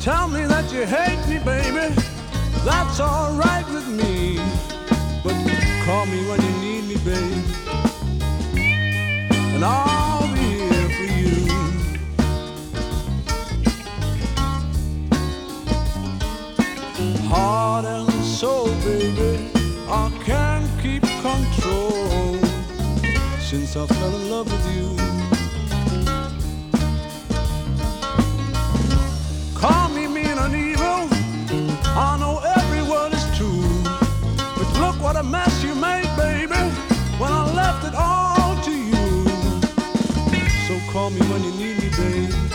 Tell me that you hate me, baby. That's all right with me. But call me when you need me, baby, and I'll be here for you. Heart and soul, baby, I can't keep control since I fell in love with you. Call me mean and evil, I know every word is true, but look what a mess you made, baby, when I left it all to you. So call me when you need me, baby,